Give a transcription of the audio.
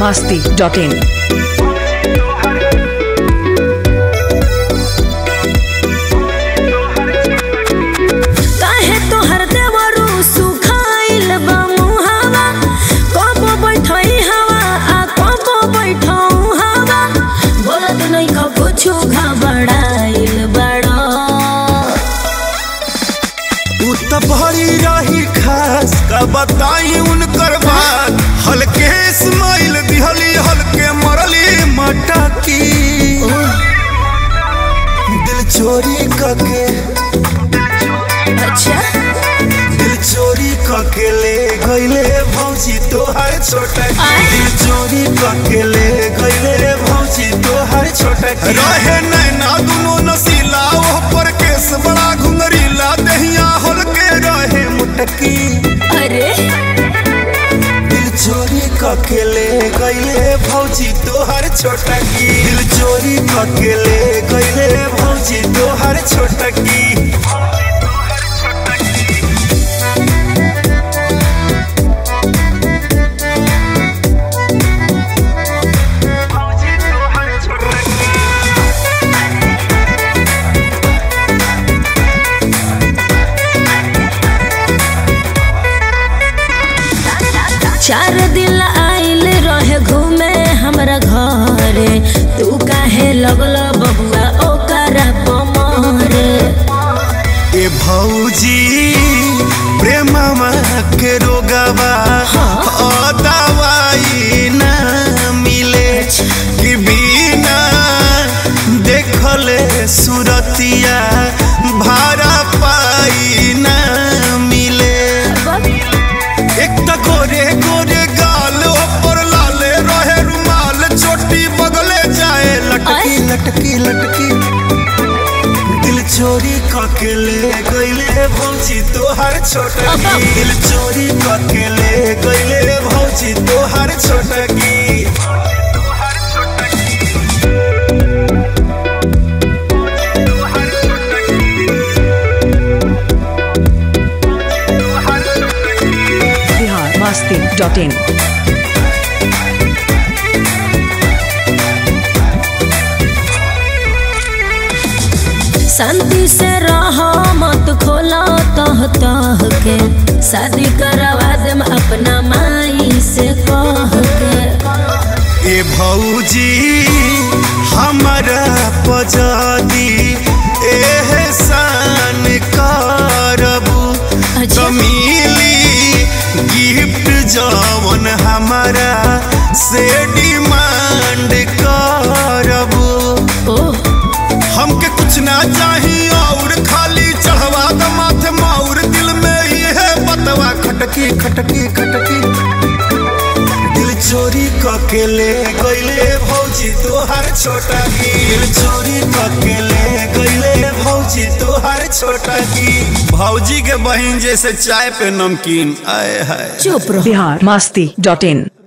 biharmasti.in। भरी रही खास का बताई उनकर बात, हल्के स्माइल दिहली हल्के मरली मटकी, दिल चोरी कके अच्छा दिल चोरी कके ले गईले भौजी तोहर छोटा, दिल चोरी कके ले गईले भौजी तोहर छोटा, रहे नैना दुनो नसीला ओह पर केस बड़ा घुंगरीला दहिया हल्के रहे मुटकी, अरे दिल चोरी कके ले गईले भौजी तोहर छोटा की, दिल चोरी कके ले गईले भौजी तोहर छोटा की। चार दिन आइल रहे घूमे हमरा घरे, तू काहे लगल बबुआ ओकरा पमरे। ए भौजी प्रेमवा के रोगवा दवाई न मिले, कि बिना देखले सुरतिया भाड़ा पाई न मिले, एक त गोरे गोरे गाल ऊपर लाले रहे रुमाल, चोटी बगले जाए लटकी लटकी लटकी, दिल चोरी कके ले गईले भौजी तोहर छोटा की, दिल चोरी कके ले गईले भौजी तोहर छोटा की। biharmasti.in। शांति से रहो मत खोलो तह तह के, शादी करवा देम अपना माई से कह के। ए भौजी हमारा पजादी एहसान करबू, तो मिली गिफ्ट जवन हमारा से डिमांड करबू। हमके कुछ ना चाहिए और खाली चढ़वा द माथे माउर, दिल में ही है बतवा खटकी खटकी खटकी, दिल चोरी कके ले गईले भौजी तोहर छोटा की, दिल चोरी कके ले गईले भौजी तोहर छोटा की, भौजी के बहन जैसे चाय पे नमकीन आए है। चुप रहो। biharmasti.in।